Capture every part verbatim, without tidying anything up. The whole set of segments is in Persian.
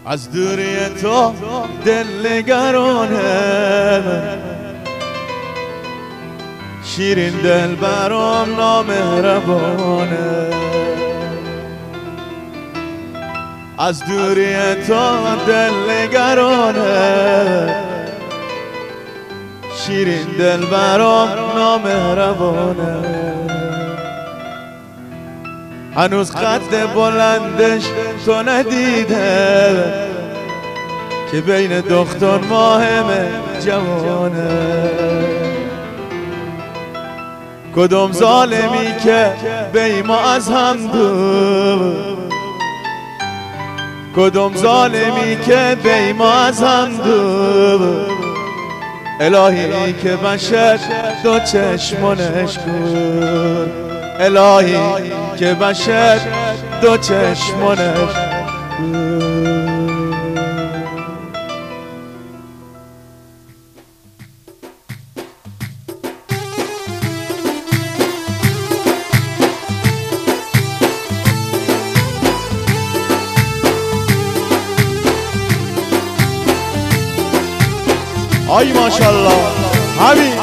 از دوری تو دل نگرانه، شیرین دل برام نامهربانه. از دوری تو دل نگرانه، شیرین دل برام نامهربانه. هنوز قد بلندش تو ندیده که بین دختر ماهم جوانه. کدوم ظالمی که بی ما از هم دور، کدوم ظالمی که بی ما از هم دور. الهی که بشر دو چشمانش کن، الهی که بشر دو چشمانش کن. آی ماشاءالله همین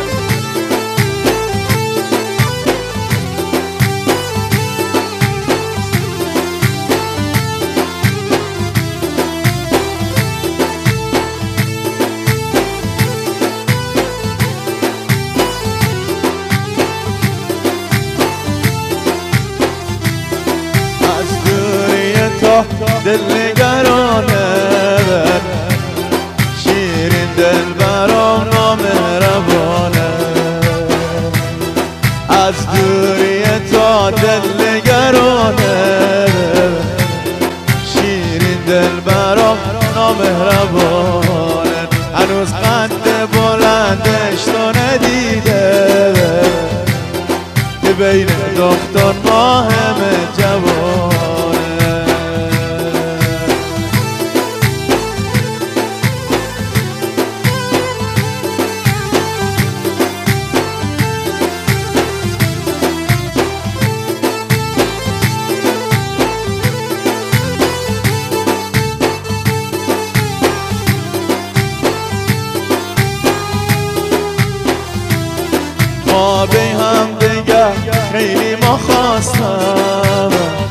از دوری تو دل نگرانه، شیرین دل برام نامهربانه. از دوری تو دل نگرانه، شیرین دل برام نامهربانه. هنوز قد بلندش تو ندیده که بین دختر ماهم جوانه. ما به هم دیگه خیلی ما خواستم،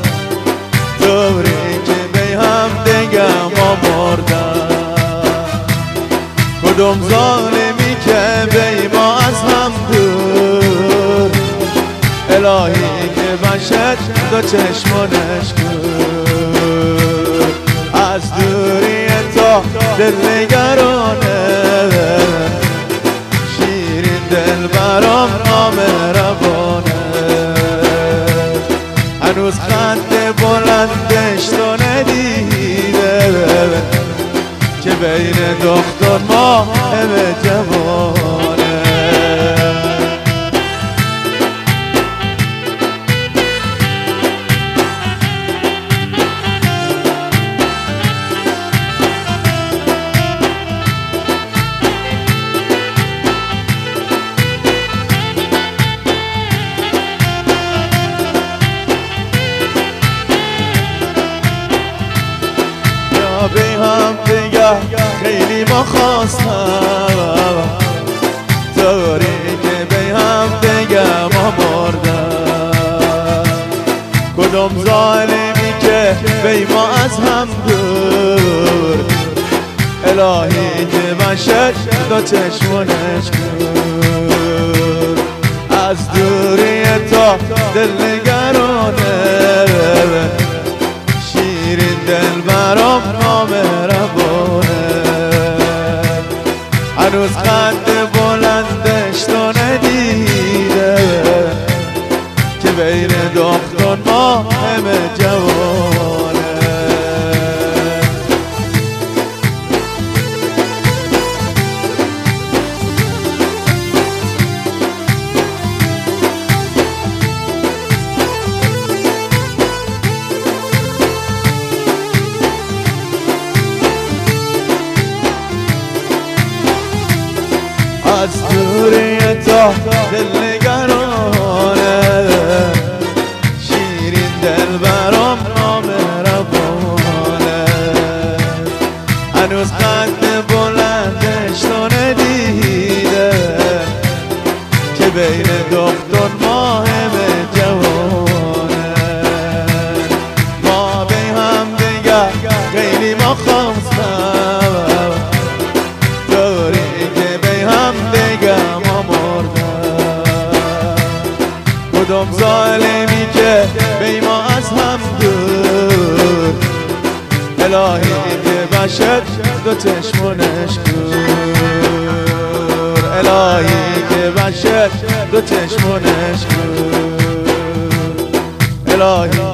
دوری که به هم دیگه ما مردم. کدوم ظالمی که به ما از هم دور، الهی که بشر دو چشمانش کن. از دوری تو دل نگرانه، دل برام نامهربانه. هنوز خط بلندش تو ندیده که بین دختر ما همه جوانه. به هم دیگه خیلی ما خواستم، طوری که به هم دیگه ما مردم. کدوم ظالمی که به ما از هم دور، الهی که بشر دو چشمانش کن. از دوری تو دل نگرانه، شیرین دل برام نامهربانه. هنوز قد بلندش تو ندیده که بین دختر ما همه جوانه. از دوری تو دل نگرانه، شیرین دل برام دختر ماه جوانه ما بی هم دیگر خیلی ما خواستم داری که بی هم دیگر ما مردم کدام ظالمی که بی ما از هم دور الهی که بشد دو چشمونش کور الهی که بشد دو چشمونش کور الهی